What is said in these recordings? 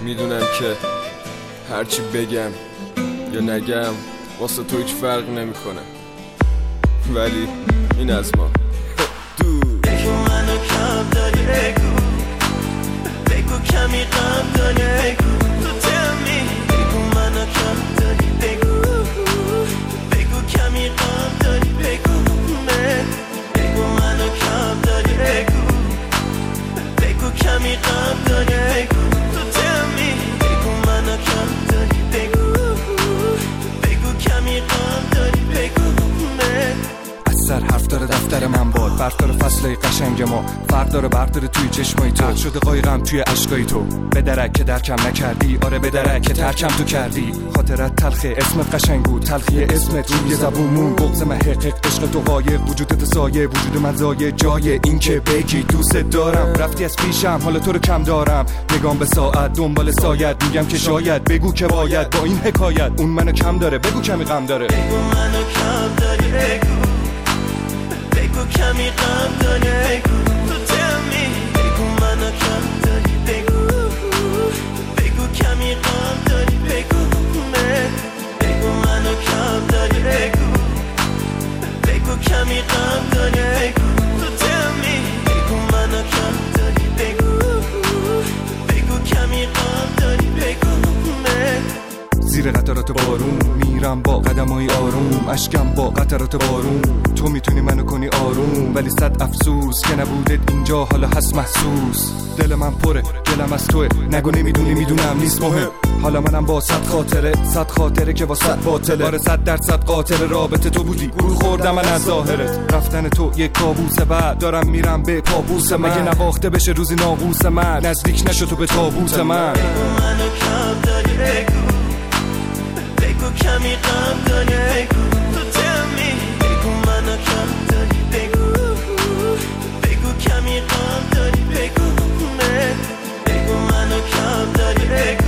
میدونم که هرچی بگم یا نگم واسه تو هیچ فرق نمیکنه، ولی این از ما. بگو منو کم داری، بگو کمی غم داری، تو tell me بگو منو کم داری، بگو کمی غم داری، بگو منو کم داری، بگو کمی غم داری، تو tell me بگو منو کم داری، بگو کمی غم داری، بگو سر حرف داره دفتر من باد، برف داره فصله قشنگ ما، فرق داره برق داره توی چشمای تو، شده قایقم توی عشقای تو، به درک که درکم نکردی، آره به درک که ترکم تو کردی، خاطرت تلخه اسمت قشنگ بود، تلخی اسمت روی زبونمون، بغض محقق عشق تو قایق، وجودت سایه وجود من زایه، جای این که بگی دوست دارم، رفتی از پیشم حالا تو رو کم دارم، نگام به ساعت دنبال سایت، میگم که شاید بگو که باید با این حکایت، اون منو کم داره بگو کمی غم داره، بگو منو کم داری، بگو کمی غم داری، تو tell me بگو منو کم داری، بگو کمی غم داری، بگو منو کم داری، بگو کمی غم داری، تو tell me بگو منو کم داری، بگو کمی غم داری، بگو زیر قطرات بارون میرم با قدمای آروم، اشکم با قطرات بارون، تو میتونی منو کنی آروم، ولی صد افسوس که نبودت اینجا حالا هست محسوس، دل من پره دلم از توه، نگو نمیدونی میدونم نیست مهم، حالا منم با صد خاطره که با صد باطله، آره 100% قاتل رابطه تو بودی، گول خوردم من از ظاهرت، رفتن تو یک کابوسه، بعد دارم میرم به پابوس من، مگه نواخته بشه روزی ناقوس من، نزدیک نشو تو به تابوت من، منو کم داری، بگو کمی غم داری، تو tell me بگو منو کم داری، بگو کمی غم داری، بگو منو کم داری،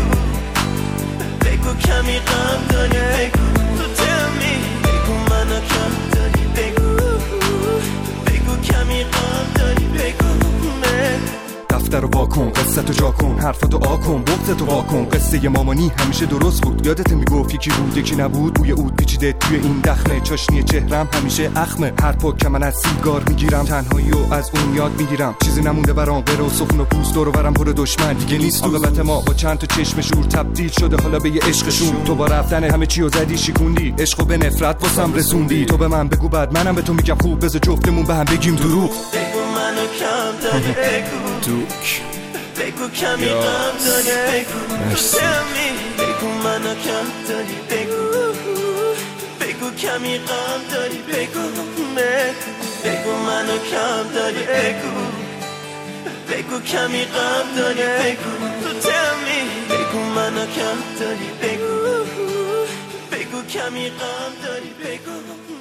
بگو کمی غم داری، تو tell me بگو منو کم داری، بگو کمی غم داری، بگو دفتر رو واکن، قصه تو جا کن، حرفتو آکن، بغضتو واکن، قصه مامانی همیشه درست بود، یادت میگفت یکی بود یکی نبود، بوی عود پیچیده توی این دخمه، چاشنی چهرم همیشه اخمه، هر پک که من از سیگار میگیرم، تنهایی و از اون یاد میگیرم، چیزی نمونده برام غیر و سخن و پوست، دور و برم پر دشمن دیگه نیست، عاقبت ما با چند تا چشم شور تبدیل شده حالا به یه عشقشون، تو با رفتن همه چیو زدی شیکوندی، عشقو به نفرت واسم رسوندی، تو به من بگو بعد منم به تو میگم خوب، بذار جفتمون به هم بگیم دروغ، بگو منو کم داری، بگو کمی غم داری، تو tell me بگو منو کم داری، بگو کمی غم داری، بگو منو کم داری، بگو کمی غم داری، تو tell me بگو منو کم داری، بگو کمی غم داری، بگو